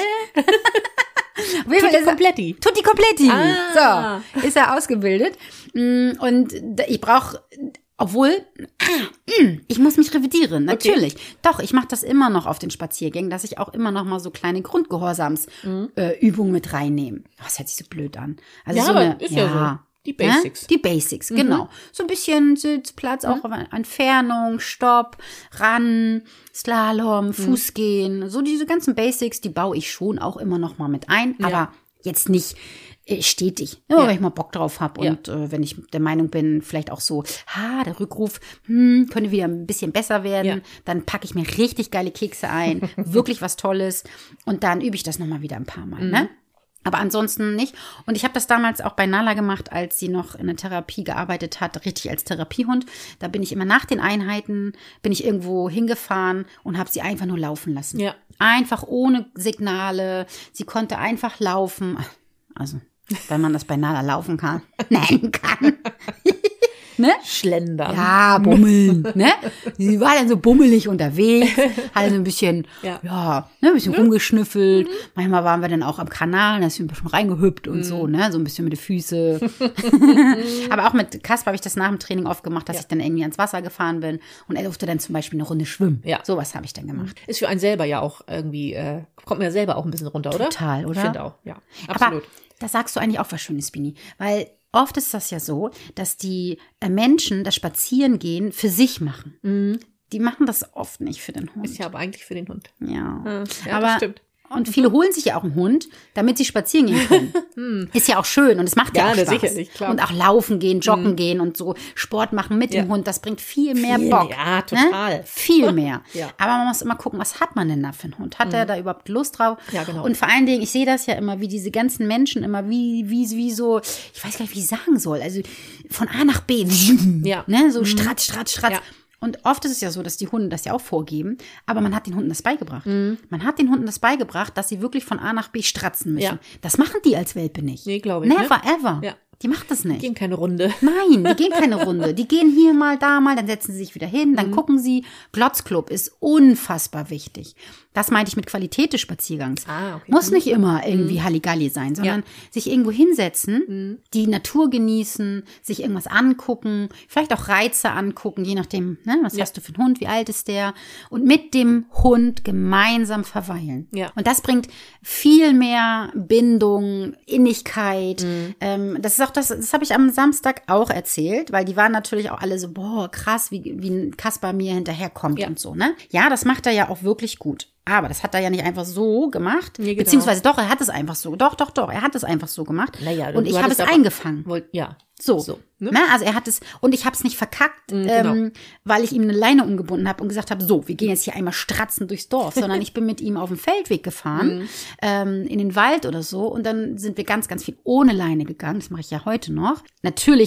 Tutti Kompletti. Tutti Kompletti. Ah. So, ist er ausgebildet. Und ich brauche, obwohl, ich muss mich revidieren, natürlich. Okay. Doch, ich mache das immer noch auf den Spaziergängen, dass ich auch immer noch mal so kleine Grundgehorsamsübungen mhm. äh, mit reinnehme. Das hört sich so blöd an. Also ja, so aber eine, ist ja, ja so. Die Basics. Ja? Die Basics, mhm. genau. So ein bisschen Sitzplatz, mhm. auch auf Entfernung, Stopp, ran, Slalom, mhm. Fußgehen. So diese ganzen Basics, die baue ich schon auch immer noch mal mit ein. Ja. Aber jetzt nicht äh, stetig, ja, ja. wenn ich mal Bock drauf habe. Ja. Und äh, wenn ich der Meinung bin, vielleicht auch so, ha, der Rückruf hm, könnte wieder ein bisschen besser werden. Ja. Dann packe ich mir richtig geile Kekse ein. Wirklich was Tolles. Und dann übe ich das noch mal wieder ein paar Mal, mhm. ne? Aber ansonsten nicht. Und ich habe das damals auch bei Nala gemacht, als sie noch in der Therapie gearbeitet hat, richtig als Therapiehund. Da bin ich immer nach den Einheiten, bin ich irgendwo hingefahren und habe sie einfach nur laufen lassen. Ja. Einfach ohne Signale. Sie konnte einfach laufen. Also, wenn man das bei Nala laufen kann, nennen kann. Ne? Schlendern. Ja, bummeln. Ne? Sie war dann so bummelig unterwegs, hat so ein bisschen, ja, ja ne, ein bisschen ja. rumgeschnüffelt. Mhm. Manchmal waren wir dann auch am Kanal, da ist sie ein bisschen reingehüpft und mhm. so, ne, so ein bisschen mit den Füßen. Aber auch mit Kasper habe ich das nach dem Training oft gemacht, dass ja. ich dann irgendwie ans Wasser gefaffen bin und er durfte dann zum Beispiel eine Runde schwimmen. Ja. Sowas habe ich dann gemacht. Ist für einen selber ja auch irgendwie, äh, kommt mir ja selber auch ein bisschen runter, oder? Total, oder? Ich finde auch, ja. Absolut. Aber da sagst du eigentlich auch was Schönes, Bini, weil oft ist das ja so, dass die Menschen das Spazierengehen für sich machen. Mhm. Die machen das oft nicht für den Hund. Ist ja aber eigentlich für den Hund. Ja, ja, ja aber das stimmt. Und viele holen sich ja auch einen Hund, damit sie spazieren gehen können. Ist ja auch schön und es macht ja, ja auch Spaß. Sicherlich, klar. Und auch laufen gehen, joggen mhm. gehen und so Sport machen mit ja. dem Hund, das bringt viel mehr viel, Bock. Ja, total. Ne? Viel mehr. Ja. Aber man muss immer gucken, was hat man denn da für einen Hund? Hat mhm. er da überhaupt Lust drauf? Ja, genau. Und vor allen Dingen, ich sehe das ja immer, wie diese ganzen Menschen immer wie, wie, wie so, ich weiß gar nicht, wie ich sagen soll, also von A nach B, ja. ne? so mhm. stratz, stratz, stratz. Ja. Und oft ist es ja so, dass die Hunde das ja auch vorgeben, aber man hat den Hunden das beigebracht. Mhm. Man hat den Hunden das beigebracht, dass sie wirklich von A nach B stratzen müssen. Ja. Das machen die als Welpe nicht. Nee, glaube ich. Never, ne? ever. Ja. Die macht das nicht. Die gehen keine Runde. Nein, die gehen keine Runde. Die gehen hier mal, da mal, dann setzen sie sich wieder hin, dann mhm. gucken sie. Glotzclub ist unfassbar wichtig. Das meinte ich mit Qualität des Spaziergangs. Ah, okay. Muss nicht immer irgendwie mhm. Halligalli sein, sondern ja. sich irgendwo hinsetzen, mhm. die Natur genießen, sich irgendwas angucken, vielleicht auch Reize angucken, je nachdem, ne, was ja. hast du für einen Hund, wie alt ist der, und mit dem Hund gemeinsam verweilen. Ja. Und das bringt viel mehr Bindung, Innigkeit. Mhm. Ähm, das ist auch das, das habe ich am Samstag auch erzählt, weil die waren natürlich auch alle so, boah, krass, wie, wie ein Kasper mir hinterherkommt ja. und so, ne? Ja, das macht er ja auch wirklich gut. Aber das hat er ja nicht einfach so gemacht. Nee, genau. Beziehungsweise doch, er hat es einfach so. Doch, doch, doch, er hat es einfach so gemacht. Naja, und ich habe es eingefangen. Wollt, ja. So. so ne? Na, also er hat es, und ich habe es nicht verkackt, mhm, genau. ähm, weil ich ihm eine Leine umgebunden habe und gesagt habe, so, wir gehen jetzt hier einmal stratzen durchs Dorf, sondern ich bin mit ihm auf dem Feldweg gefahren, mhm. ähm, in den Wald oder so, und dann sind wir ganz, ganz viel ohne Leine gegangen. Das mache ich ja heute noch. Natürlich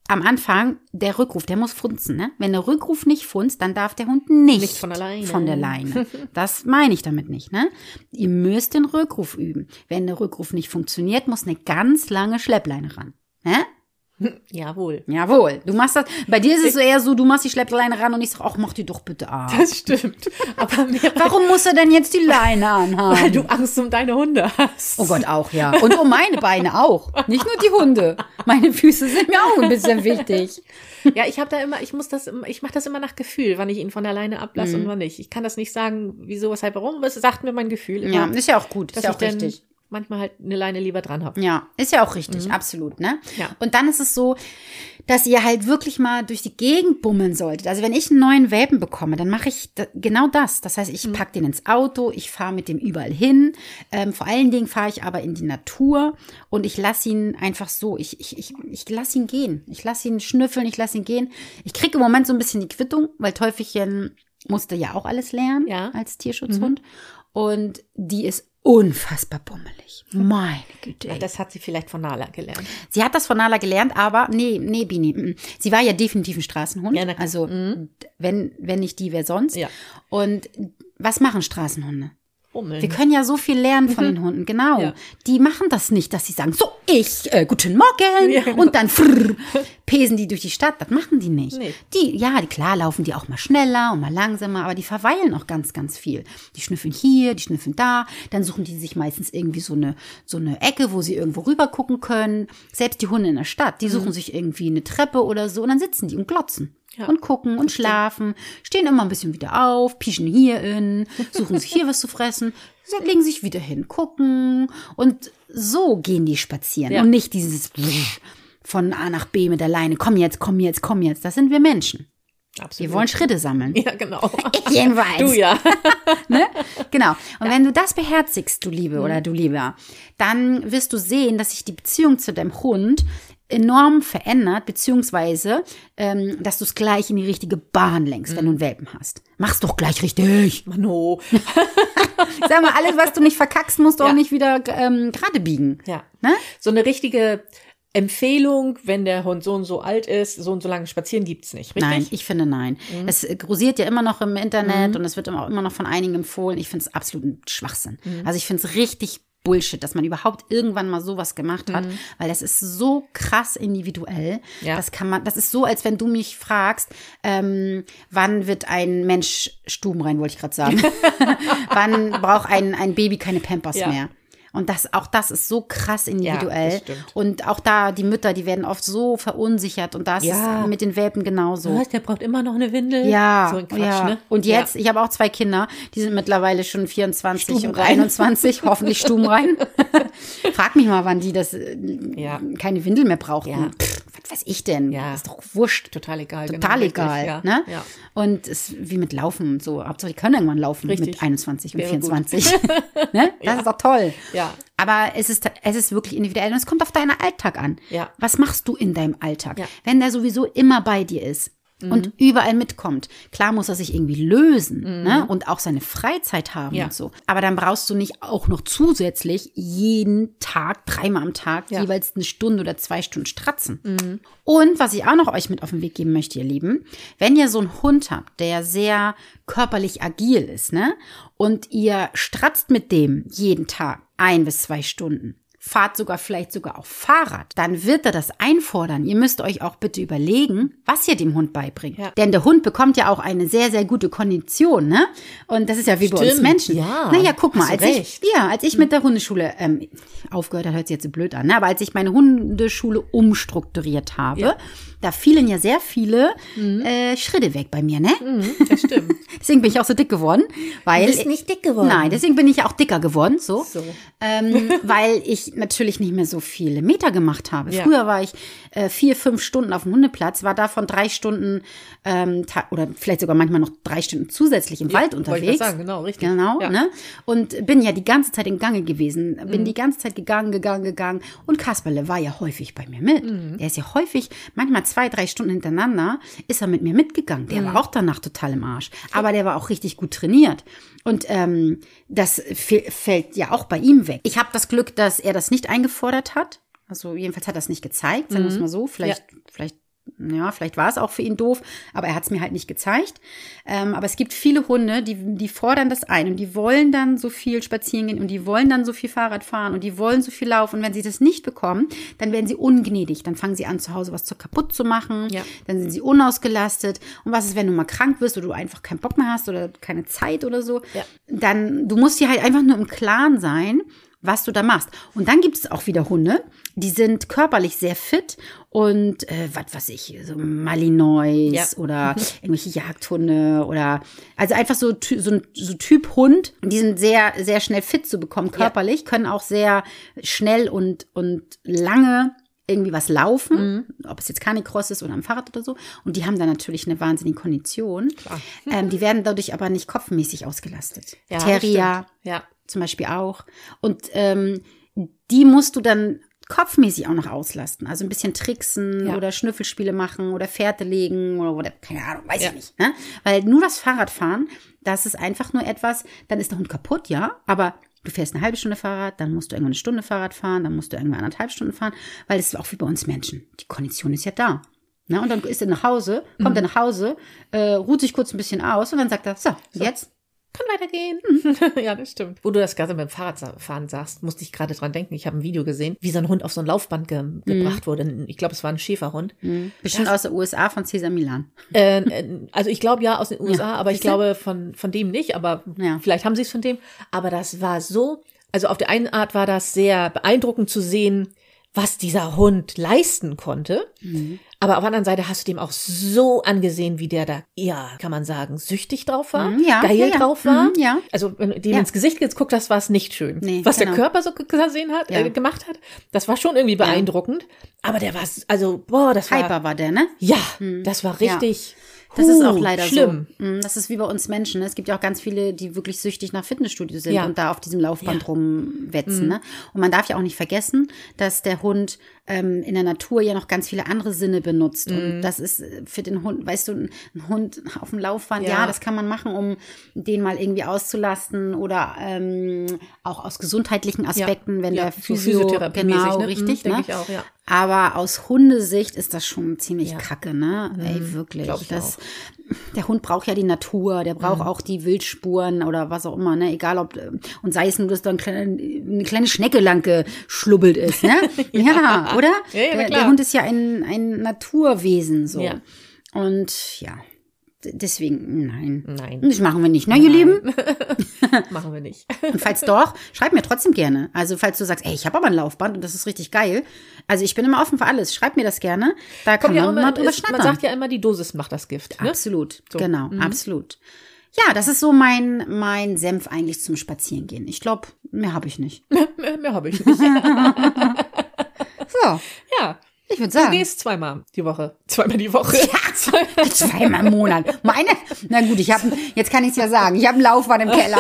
am Anfang, der Rückruf, der muss funzen, ne? Wenn der Rückruf nicht funzt, dann darf der Hund nicht, Nicht von alleine. Von der Leine. Das meine ich damit nicht, ne? Ihr müsst den Rückruf üben. Wenn der Rückruf nicht funktioniert, muss eine ganz lange Schleppleine ran, ne? Jawohl. Jawohl, du machst das, bei dir ist es so eher so, du machst die Schleppleine ran und ich sag, ach, mach die doch bitte ab. Das stimmt. Aber mir, Warum muss er denn jetzt die Leine anhaben? weil du Angst um deine Hunde hast. Oh Gott, auch, ja. Und um meine Beine auch. Nicht nur die Hunde. Meine Füße sind mir auch ein bisschen wichtig. Ja, ich habe da immer, ich muss das, immer- ich mache das immer nach Gefühl, wann ich ihn von der Leine ablasse Mhm. und wann nicht. Ich kann das nicht sagen, wieso, weshalb, warum, aber es sagt mir mein Gefühl immer, Ja, ist ja auch gut, ist dass ja ich auch dann richtig. manchmal halt eine Leine lieber dran habe. Ja, ist ja auch richtig, absolut, ne? Ja. Und dann ist es so, dass ihr halt wirklich mal durch die Gegend bummeln solltet. Also wenn ich einen neuen Welpen bekomme, dann mache ich da, genau das. Das heißt, ich pack den ins Auto, ich fahre mit dem überall hin. Ähm, vor allen Dingen fahre ich aber in die Natur und ich lasse ihn einfach so, ich, ich, ich, ich lasse ihn gehen. Ich lasse ihn schnüffeln, ich lasse ihn gehen. Ich kriege im Moment so ein bisschen die Quittung, weil Teufelchen musste ja auch alles lernen Ja. als Tierschutzhund. Und die ist unfassbar bummelig. Meine Güte. Ey. Das hat sie vielleicht von Nala gelernt. Sie hat das von Nala gelernt, aber nee, nee, Bini. mm. Sie war ja definitiv ein Straßenhund. Ja, na klar. Also wenn, wenn nicht die, wer sonst. Ja. Und was machen Straßenhunde? Bummeln. Wir können ja so viel lernen von den Hunden, genau. Ja. Die machen das nicht, dass sie sagen, so, ich, äh, guten Morgen, Ja, genau. und dann frrr, pesen die durch die Stadt. Das machen die nicht. Nee. Die, ja, die, klar laufen die auch mal schneller und mal langsamer, aber die verweilen auch ganz, ganz viel. Die schnüffeln hier, die schnüffeln da, dann suchen die sich meistens irgendwie so eine, so eine Ecke, wo sie irgendwo rüber gucken können. Selbst die Hunde in der Stadt, die suchen sich irgendwie eine Treppe oder so und dann sitzen die und glotzen. Ja, und gucken und schlafen, stehen immer ein bisschen wieder auf, pieschen hier in, suchen sich hier was zu fressen, legen sich wieder hin, gucken und so gehen die spazieren Ja. und nicht dieses von A nach B mit der Leine, komm jetzt, komm jetzt, komm jetzt, das sind wir Menschen. Absolut. Wir wollen Schritte sammeln. Ja, genau. Ich jedenfalls. Du ja. Ne? Genau. Und wenn du das beherzigst, du Liebe oder du Lieber, dann wirst du sehen, dass sich die Beziehung zu deinem Hund enorm verändert, beziehungsweise, ähm, dass du es gleich in die richtige Bahn lenkst, wenn du einen Welpen hast. Mach's doch gleich richtig. Mano. Sag mal, alles, was du nicht verkackst, musst du Ja. auch nicht wieder ähm, gerade biegen. Ja. Ne? So eine richtige Empfehlung, wenn der Hund so und so alt ist, so und so lange spazieren, gibt's nicht, richtig? Nein, ich finde nein. Es äh, kursiert ja immer noch im Internet und es wird immer, auch immer noch von einigen empfohlen. Ich finde es absolut ein Schwachsinn. Also ich finde es richtig Bullshit, dass man überhaupt irgendwann mal sowas gemacht hat, weil das ist so krass individuell. Ja. Das kann man, das ist so, als wenn du mich fragst, ähm, wann wird ein Mensch stubenrein, wollte ich gerade sagen. Wann braucht ein, ein Baby keine Pampers Ja. mehr? Und das, auch das ist so krass individuell. das stimmt. Und auch da, die Mütter, die werden oft so verunsichert. Und das Ja. ist mit den Welpen genauso. Was, der braucht immer noch eine Windel? Ja, So ein Quatsch, ja. ne? Und jetzt, Ja. ich habe auch zwei Kinder, die sind mittlerweile schon vierundzwanzig und Stubenrein. einundzwanzig, hoffentlich stubenrein. Frag mich mal, wann die das äh, Ja. keine Windel mehr brauchten. Ja. Pff, was weiß ich denn? Ja. Ist doch wurscht. Total egal. Total genau, egal. richtig, ja. Ne? Ja. Und es ist wie mit Laufen und so. Hauptsache, die können irgendwann laufen Richtig. mit einundzwanzig und Wäre gut. vierundzwanzig. Ne? Das Ja. ist doch toll. Ja. Aber es ist, es ist wirklich individuell und es kommt auf deinen Alltag an. Ja. Was machst du in deinem Alltag? Ja. Wenn der sowieso immer bei dir ist und überall mitkommt, klar muss er sich irgendwie lösen ne? Und auch seine Freizeit haben Ja. und so. Aber dann brauchst du nicht auch noch zusätzlich jeden Tag, dreimal am Tag, Ja. jeweils eine Stunde oder zwei Stunden stratzen. Und was ich auch noch euch mit auf den Weg geben möchte, ihr Lieben, wenn ihr so einen Hund habt, der sehr körperlich agil ist, ne? Und ihr stratzt mit dem jeden Tag ein bis zwei Stunden, fahrt sogar vielleicht sogar auch Fahrrad, dann wird er das einfordern. Ihr müsst euch auch bitte überlegen, was ihr dem Hund beibringt. Ja. Denn der Hund bekommt ja auch eine sehr, sehr gute Kondition, ne? Und das ist ja wie bei uns Stimmt, Menschen. ja. Naja, guck mal, Hast als du ich, recht. ja, als ich mit der Hundeschule ähm, aufgehört habe, hört sich jetzt so blöd an, ne? Aber als ich meine Hundeschule umstrukturiert habe, Ja. da fielen ja sehr viele äh, Schritte weg bei mir, ne? Das stimmt. Deswegen bin ich auch so dick geworden, weil Du bist nicht dick geworden. Nein, deswegen bin ich ja auch dicker geworden, so, So. Ähm, weil ich natürlich nicht mehr so viele Meter gemacht habe. Ja. Früher war ich äh, vier, fünf Stunden auf dem Hundeplatz, war davon drei Stunden ähm, ta- oder vielleicht sogar manchmal noch drei Stunden zusätzlich im Wald wollte ich unterwegs. grad sagen, genau, richtig. Genau, Ja. ne? Und bin ja die ganze Zeit in Gange gewesen, bin Mhm. die ganze Zeit gegangen, gegangen, gegangen. Und Kasperle war ja häufig bei mir mit. Mhm. Der ist ja häufig, manchmal zwei, drei Stunden hintereinander, ist er mit mir mitgegangen. Der Mhm. war auch danach total im Arsch. Aber der war auch richtig gut trainiert. Und ähm, das fe- fällt ja auch bei ihm weg. Ich habe das Glück, dass er das nicht eingefordert hat. Also jedenfalls hat er es nicht gezeigt, sagen wir es mal so. Vielleicht, vielleicht ja, vielleicht war es auch für ihn doof, aber er hat es mir halt nicht gezeigt. Ähm, aber es gibt viele Hunde, die, die fordern das ein und die wollen dann so viel spazieren gehen und die wollen dann so viel Fahrrad fahren und die wollen so viel laufen. Und wenn sie das nicht bekommen, dann werden sie ungnädig. Dann fangen sie an, zu Hause was zu kaputt zu machen. Ja. Dann sind sie unausgelastet. Und was ist, wenn du mal krank wirst oder du einfach keinen Bock mehr hast oder keine Zeit oder so? Ja. Dann, du musst dir halt einfach nur im Klaren sein, was du da machst. Und dann gibt es auch wieder Hunde, die sind körperlich sehr fit und äh, was weiß ich, so Malinois ja. oder irgendwelche Jagdhunde oder also einfach so, so ein so Typ Hund, die sind sehr, sehr schnell fit zu bekommen körperlich, ja. können auch sehr schnell und, und lange irgendwie was laufen, mhm. ob es jetzt Canicross ist oder am Fahrrad oder so. Und die haben dann natürlich eine wahnsinnige Kondition. Mhm. Ähm, die werden dadurch aber nicht kopfmäßig ausgelastet. Ja, Terrier ja. zum Beispiel auch. Und ähm, die musst du dann kopfmäßig auch noch auslasten. Also ein bisschen tricksen ja. oder Schnüffelspiele machen oder Fährte legen oder, oder keine Ahnung, weiß ja. ich nicht. Ne? Weil nur das Fahrradfahren, das ist einfach nur etwas, dann ist der Hund kaputt, ja, aber du fährst eine halbe Stunde Fahrrad, dann musst du irgendwann eine Stunde Fahrrad fahren, dann musst du irgendwann anderthalb Stunden fahren, weil es ist auch wie bei uns Menschen. Die Kondition ist ja da. Ne? Und dann ist er nach Hause, kommt mhm. er nach Hause, äh, ruht sich kurz ein bisschen aus und dann sagt er, so, so. jetzt kann weitergehen. Ja, das stimmt. Wo du das gerade beim Fahrradfahren sagst, musste ich gerade dran denken. Ich habe ein Video gesehen, wie so ein Hund auf so ein Laufband ge- gebracht mm. wurde. Ich glaube, es war ein Schäferhund. Mm. Bestimmt das, aus den U S A von Cesar Milan. Äh, also ich glaube ja aus den U S A, ja, aber ich glaube von, von dem nicht. Aber ja. vielleicht haben sie es von dem. Aber das war so, also auf der einen Art war das sehr beeindruckend zu sehen, was dieser Hund leisten konnte. Mhm. Aber auf der anderen Seite hast du dem auch so angesehen, wie der da, ja, kann man sagen, süchtig drauf war, mhm, ja, geil ja, ja. drauf war. Mhm, ja. Also wenn du dem ja. ins Gesicht jetzt guckst, das war es nicht schön. Nee, was genau. der Körper so gesehen hat, ja. äh, gemacht hat, das war schon irgendwie beeindruckend. Ja. Aber der war, also, boah, das war. Hyper war der, ne? Ja, mhm. das war richtig. Ja. Das ist auch leider schlimm. So. Das ist wie bei uns Menschen. Es gibt ja auch ganz viele, die wirklich süchtig nach Fitnessstudios sind ja. und da auf diesem Laufband ja. rumwetzen. Mhm. Ne? Und man darf ja auch nicht vergessen, dass der Hund ähm, in der Natur ja noch ganz viele andere Sinne benutzt. Mhm. Und das ist für den Hund, weißt du, ein Hund auf dem Laufband, ja. ja, das kann man machen, um den mal irgendwie auszulasten oder ähm, auch aus gesundheitlichen Aspekten, ja. wenn ja. der Physio, Physiotherapie genau, ne? richtig, mhm, ne? Ich auch, ja. Aber aus Hundesicht ist das schon ziemlich ja. kacke, ne? Mhm. Ey, wirklich. Ich das, der Hund braucht ja die Natur, der braucht mhm. auch die Wildspuren oder was auch immer, ne? Egal ob, und sei es nur, dass da eine kleine, eine kleine Schnecke lang geschlubbelt ist, ne? ja. ja, oder? Ja, ja, der, der Hund ist ja ein, ein Naturwesen, so. Ja. Und ja. Deswegen, nein. Nein. Das machen wir nicht, ne, ihr Lieben? Machen wir nicht. Und falls doch, schreib mir trotzdem gerne. Also falls du sagst, ey, ich habe aber ein Laufband und das ist richtig geil. Also ich bin immer offen für alles. Schreib mir das gerne. Da kann man mal drüber schnattern. Man sagt ja immer, die Dosis macht das Gift. Ne? Absolut, so. Genau, mhm. absolut. Ja, das ist so mein, mein Senf eigentlich zum Spazierengehen. Ich glaube, mehr habe ich nicht. mehr mehr habe ich nicht. So. Ja. Ich würde sagen. Du gehst zweimal die Woche. Zweimal die Woche. Ja, zweimal, zweimal im Monat. Meine, na gut, ich habe, jetzt kann ich es ja sagen, ich habe einen Laufband im Keller.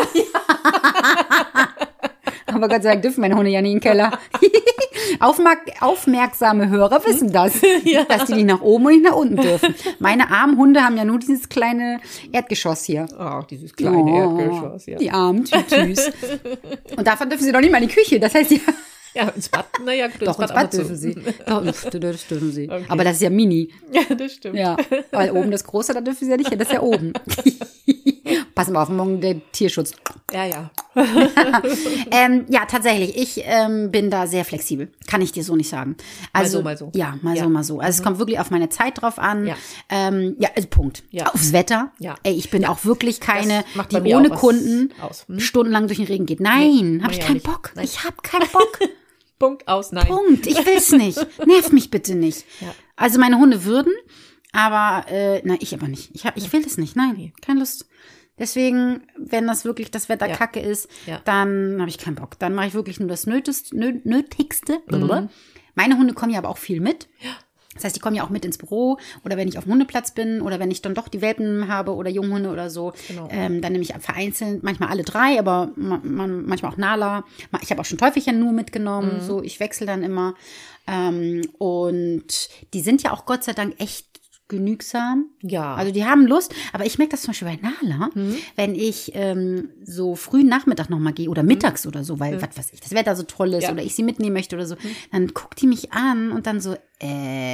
Aber Gott sei Dank dürfen meine Hunde ja nie in den Keller. Aufmerk- aufmerksame Hörer wissen das, ja. dass die nicht nach oben und nicht nach unten dürfen. Meine armen Hunde haben ja nur dieses kleine Erdgeschoss hier. Oh, dieses kleine oh, Erdgeschoss, ja. Die armen Tütüs. Und davon dürfen sie doch nicht mal in die Küche. Das heißt, ja. Ja, ins Bad, naja, gut, doch, ins Bad, Bad dürfen sie. Doch, das dürfen sie. Okay. Aber das ist ja mini. Ja, das stimmt. Ja, weil oben das Große, da dürfen sie ja nicht hin, das ist ja oben. Pass mal auf, morgen der Tierschutz. Ja, ja. ähm, ja, tatsächlich, ich ähm, bin da sehr flexibel. Kann ich dir so nicht sagen. Also, mal so, mal so. Ja, mal ja. so, mal so. Also mhm. es kommt wirklich auf meine Zeit drauf an. Ja, ähm, ja also Punkt. Ja. Aufs Wetter. Ja. Ey, ich bin ja. auch wirklich keine, die ohne Kunden hm? stundenlang durch den Regen geht. Nein, nee, hab ich ja keinen nicht. Bock. Nein. Ich hab keinen Bock. Punkt aus, nein. Punkt, ich will's nicht. Nerv mich bitte nicht. Ja. Also meine Hunde würden, aber äh, nein, ich aber nicht. Ich, hab, ich will das nicht, nein, nee. keine Lust. Deswegen, wenn das wirklich das Wetter ja. kacke ist, ja. dann habe ich keinen Bock. Dann mache ich wirklich nur das Nötigste. Nö, Nötigste. Mhm. Meine Hunde kommen ja aber auch viel mit. Ja. Das heißt, die kommen ja auch mit ins Büro oder wenn ich auf dem Hundeplatz bin oder wenn ich dann doch die Welpen habe oder Junghunde oder so, genau. ähm, dann nehme ich vereinzelt, manchmal alle drei, aber man, man, manchmal auch Nala. Ich habe auch schon Teufelchen nur mitgenommen, mhm. so ich wechsle dann immer. Ähm, und die sind ja auch Gott sei Dank echt genügsam. Ja. Also die haben Lust, aber ich merke das zum Beispiel bei Nala, mhm. wenn ich ähm, so frühen Nachmittag nochmal gehe oder mittags mhm. oder so, weil, mhm. was weiß ich, das Wetter so toll ist ja. oder ich sie mitnehmen möchte oder so, mhm. dann guckt die mich an und dann so, äh,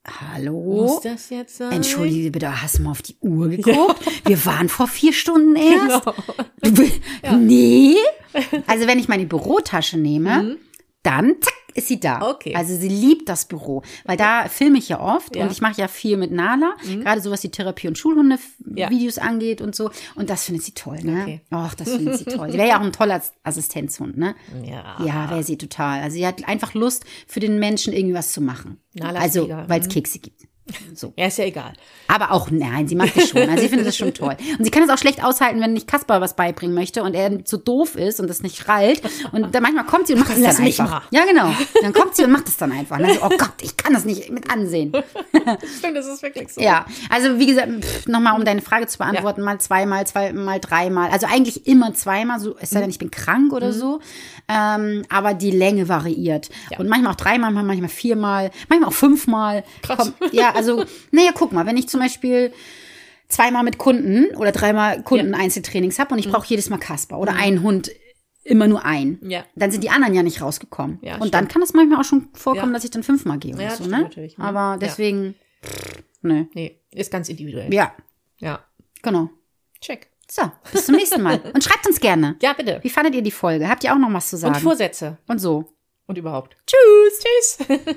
hallo? Muss das jetzt sein? Entschuldige bitte, hast du mal auf die Uhr geguckt? Ja. Wir waren vor vier Stunden erst. Genau. Ja. Nee. Also wenn ich meine Bürotasche nehme, mhm. dann zack, ist sie da. Okay. Also sie liebt das Büro, weil da filme ich ja oft ja. und ich mache ja viel mit Nala, mhm. gerade so was die Therapie- und Schulhunde-Videos ja. angeht und so. Und das findet sie toll, ne? Okay. Ach, das findet sie toll. Sie wäre ja auch ein toller Assistenzhund, ne? Ja. Ja, wäre sie total. Also sie hat einfach Lust, für den Menschen irgendwie was zu machen. Nala also, weil es Kekse gibt. So. Ja, ist ja egal. Aber auch, nein, sie macht das schon. Also sie findet das schon toll. Und sie kann es auch schlecht aushalten, wenn nicht Kasper was beibringen möchte und er zu doof ist und das nicht schrallt. Und dann manchmal kommt sie und macht das Lass dann mich einfach. mal. Ja, genau. Dann kommt sie und macht das dann einfach. Und dann so, oh Gott, ich kann das nicht mit ansehen. Stimmt, das ist wirklich so. Ja, also wie gesagt, nochmal, um deine Frage zu beantworten, ja. mal zweimal, zweimal, dreimal. Also eigentlich immer zweimal, so, es sei denn, ich bin krank oder mhm. so. Ähm, aber die Länge variiert. Ja. Und manchmal auch dreimal, manchmal viermal, manchmal auch fünfmal. Krass. Kommt, ja, also, naja, guck mal, wenn ich zum Beispiel zweimal mit Kunden oder dreimal Kunden ja. Einzeltrainings habe und ich brauche mhm. jedes Mal Kasper oder mhm. einen Hund, immer nur ein, ja. dann sind die anderen ja nicht rausgekommen. Ja, und stimmt. dann kann es manchmal auch schon vorkommen, ja. dass ich dann fünfmal gehe oder ja, so, stimmt ne? Natürlich. Aber deswegen, ja. pff, ne. Nee, ist ganz individuell. Ja. Ja. Genau. Check. So, bis zum nächsten Mal. Und schreibt uns gerne. Ja, bitte. Wie fandet ihr die Folge? Habt ihr auch noch was zu sagen? Und Vorsätze. Und so. Und überhaupt. Tschüss. Tschüss.